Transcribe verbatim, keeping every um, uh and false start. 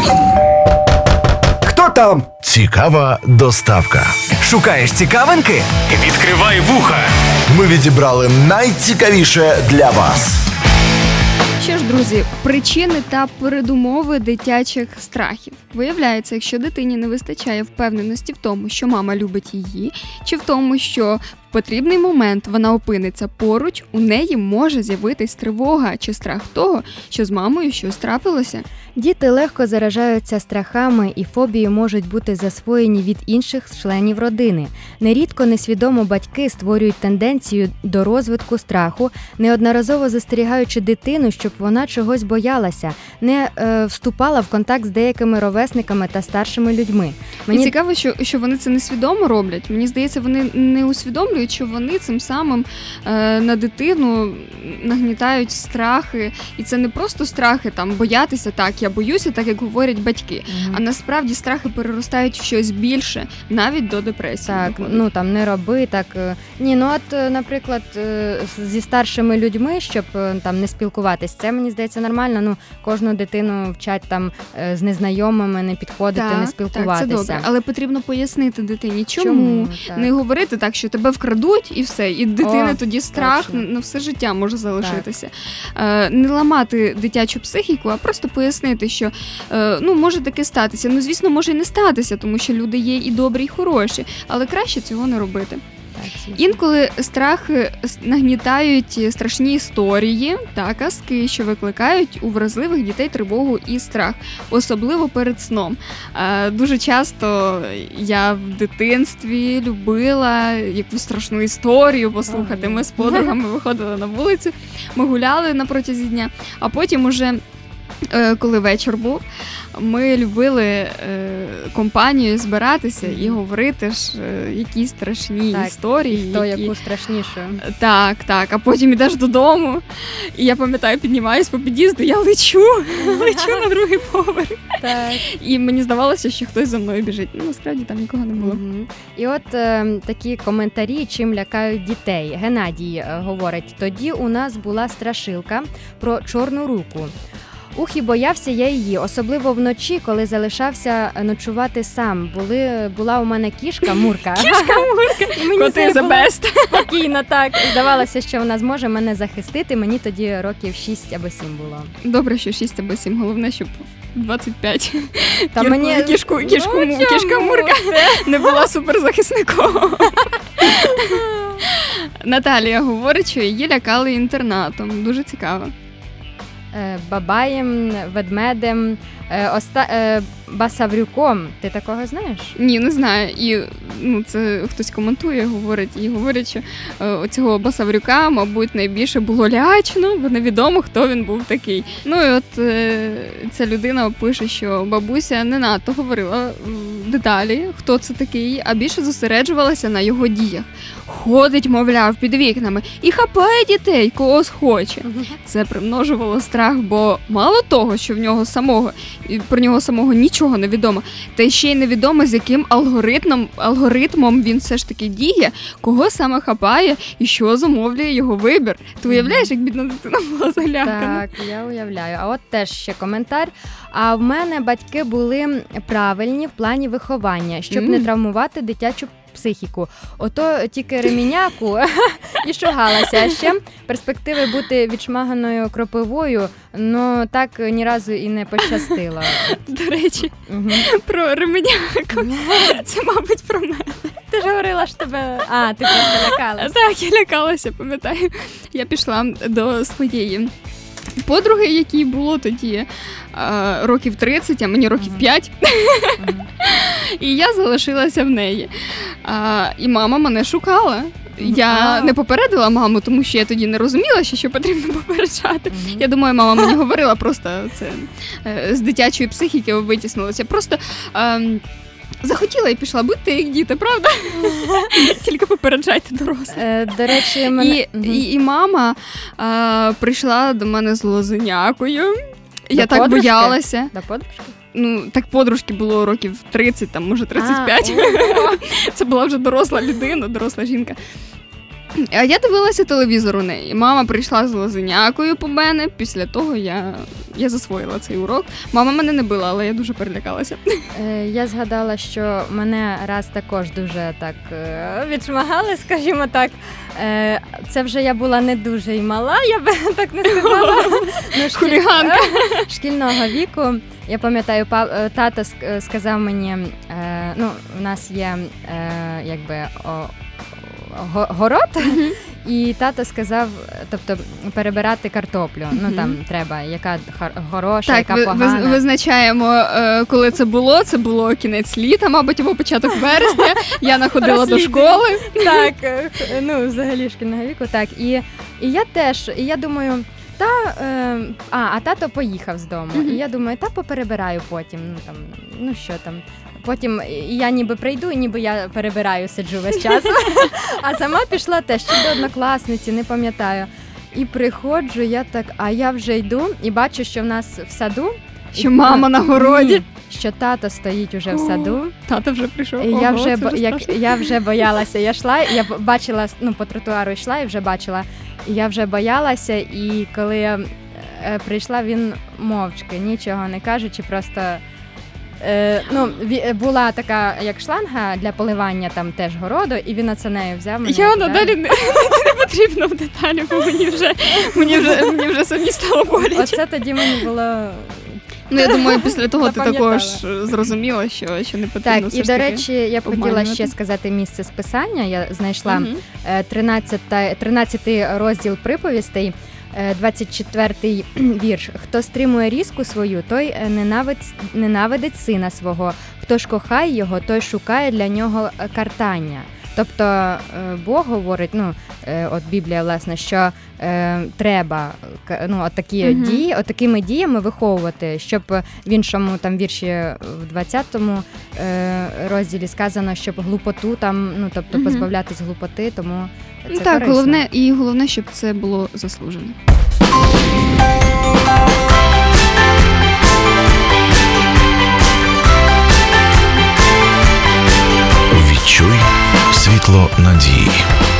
Хто там? Цікава доставка. Шукаєш цікавинки? Відкривай вуха. Ми відібрали найцікавіше для вас. Що ж, друзі, причини та передумови дитячих страхів. Виявляється, якщо дитині не вистачає впевненості в тому, що мама любить її, чи в тому, що в потрібний момент вона опиниться поруч, у неї може з'явитись тривога чи страх того, що з мамою щось трапилося. Діти легко заражаються страхами, і фобії можуть бути засвоєні від інших членів родини. Нерідко несвідомо батьки створюють тенденцію до розвитку страху, неодноразово застерігаючи дитину, щоб вона чогось боялася, не е, вступала в контакт з деякими ровесниками та старшими людьми. Мені... І цікаво, що, що вони це несвідомо роблять. Мені здається, вони не усвідомлюють, що вони цим самим е, на дитину нагнітають страхи. І це не просто страхи, там, боятися, так, я боюся, так, як говорять батьки. Mm-hmm. А насправді страхи переростають в щось більше, навіть до депресії. Так, виходить. ну там не роби, так. Ні, ну от, наприклад, зі старшими людьми, щоб там не спілкуватись, це, мені здається, нормально. Ну, кожну дитину вчать там з незнайомими не підходити, так, не спілкуватися. Так, це добре, але потрібно пояснити дитині, чому. чому? Не говорити так, що тебе вкрадуть і все, і дитини О, тоді страх точно. на все життя може залишитися. Е, не ламати дитячу психіку, а просто пояснити, що е, ну, може таке статися. Ну, звісно, може і не статися, тому що люди є і добрі, і хороші, але краще цього не робити. Інколи страхи нагнітають страшні історії та казки, що викликають у вразливих дітей тривогу і страх, особливо перед сном. Дуже часто я в дитинстві любила якусь страшну історію послухати. Ми з подругами виходили на вулицю, ми гуляли на протязі дня, а потім уже, коли вечір був, ми любили е, компанією збиратися і говорити ж е, якісь страшні так, історії. Хто які... яку страшнішу. Так, так. А потім йдеш додому, і я пам'ятаю, піднімаюсь по під'їзду, я лечу, лечу на другий поверх. Так. І мені здавалося, що хтось за мною біжить. Ну, насправді там нікого не було. Угу. І от е, такі коментарі, чим лякають дітей. Геннадій е, говорить, тоді у нас була страшилка про чорну руку. Ух, і боявся я її, особливо вночі, коли залишався ночувати сам. Були, була у мене кішка Мурка. Кішка Мурка, і мені коти the best. Спокійно, так. Здавалося, що вона зможе мене захистити. Мені тоді років шість або сім було. Добре, що шість або сім. Головне, щоб двадцять п'ять. Та Кірку, мені... Кішку, кішку, ну, кішка Мурка не була суперзахисником. Наталія говорить, що її лякали інтернатом. Дуже цікаво. Бабаєм, ведмедем, оста... басаврюком. Ти такого знаєш? Ні, не знаю. І ну, це хтось коментує, говорить, і говорять, що е, оцього басаврюка, мабуть, найбільше було лячно, бо невідомо, хто він був такий. Ну і от е, ця людина пише, що бабуся не надто говорила деталі, хто це такий, а більше зосереджувалася на його діях. Ходить, мовляв, під вікнами і хапає дітей, кого схоче. Це примножувало страх, бо мало того, що в нього самого, про нього самого нічого не відомо, та ще й невідомо, з яким алгоритмом, алгоритмом він все ж таки діє, кого саме хапає і що замовлює його вибір. Ти уявляєш, як бідна дитина була залякана? Так, я уявляю. А от теж ще коментар. А в мене батьки були правильні в плані виховання, щоб mm. не травмувати дитячу психіку. Ото тільки реміняку і шугалася. А ще перспективи бути відшмаганою кропивою, ну так ні разу і не пощастило. До речі, угу. про реміняку. Це, мабуть, про мене. Ти ж говорила, що тебе... А, ти просто лякалася. Так, я лякалася, пам'ятаю. Я пішла до своєї подруги, якій було тоді а, років тридцять, а мені років п'ять. Uh-huh. І я залишилася в неї. А, і мама мене шукала. Я не попередила маму, тому що я тоді не розуміла, що, що потрібно попереджати. Uh-huh. Я думаю, мама мені говорила, просто це з дитячої психіки витіснулося. Просто а, захотіла і пішла. Будьте як діти, правда? Тільки попереджайте дорослих. Е, до речі, мене... І, угу. і, і мама а, прийшла до мене з лозенякою. До Я так подружки? боялася. До подружки? Ну, так подружки було років тридцять, там, може тридцять п'ять. А, Це була вже доросла людина, доросла жінка. А я дивилася телевізор у неї. Мама прийшла з лазенякою по мене. Після того я, я засвоїла цей урок. Мама мене не била, але я дуже перелякалася. Е, Я згадала, що мене раз також дуже так е, відшмагали, скажімо так. Е, Це вже я була не дуже й мала, я би так не сказала. Ну, шкіль- Хуліганка. Шкільного віку. Я пам'ятаю, па- е, тато ск- сказав мені, е, ну, у нас є е, якби о- го- город, і тато сказав, тобто перебирати картоплю. Ну там треба, яка хор- хороша, Так, яка ви, погана. ви, визначаємо, е, коли це було. Це було кінець літа, мабуть, або початок вересня. Я находила до Розслідування. школи. Так, е, ну взагалі шкільного віку, так. І, і я теж, і я думаю, та е, а, а тато поїхав з дому. Мгм. І я думаю, та поперебираю потім. Ну там, ну що там. Потім і я ніби прийду, і ніби я перебираю, сиджу весь час. А сама пішла теж ще до однокласниці, не пам'ятаю. І приходжу, я так, а я вже йду і бачу, що в нас в саду. Що мама на городі. Ні, що тато стоїть уже в саду. Тато вже прийшов. І я Ого, вже це бо- вже як страшно. я вже боялася. Я йшла, я б- бачила, ну по тротуару йшла і вже бачила. І я вже боялася. І коли я е, прийшла, він мовчки, нічого не кажучи, просто. Е, ну, ві- була така, як шланга для поливання там теж городу, і він оце нею взяв. мене Я туди. надалі не, не потрібно в деталі, бо мені вже, мені вже, мені вже самі стало боляче. Оце тоді мені було. Ну, я думаю, після того ти Запам'ятала. також зрозуміла, що, що не потрібно Так, все і ж до таки речі, я б хотіла обманювати. ще сказати місце списання. Я знайшла Мгм. е, тринадцятий, тринадцятий розділ приповістей, е, двадцять четвертий вірш. Хто стримує різку свою, той е, ненавидь, ненавидить сина свого. Хто ж кохає його, той шукає для нього е, картання. Тобто е, Бог говорить, ну е, от Біблія, власне, що е, треба к- ну, от такі Мгм. дії, от такими діями виховувати, щоб в іншому там вірші в двадцятому е, розділі сказано, щоб глупоту там, ну тобто Мгм. позбавлятись глупоти, тому це Ну, так, корисно. головне, і головне, щоб це було заслужено. Відчуй світло надії.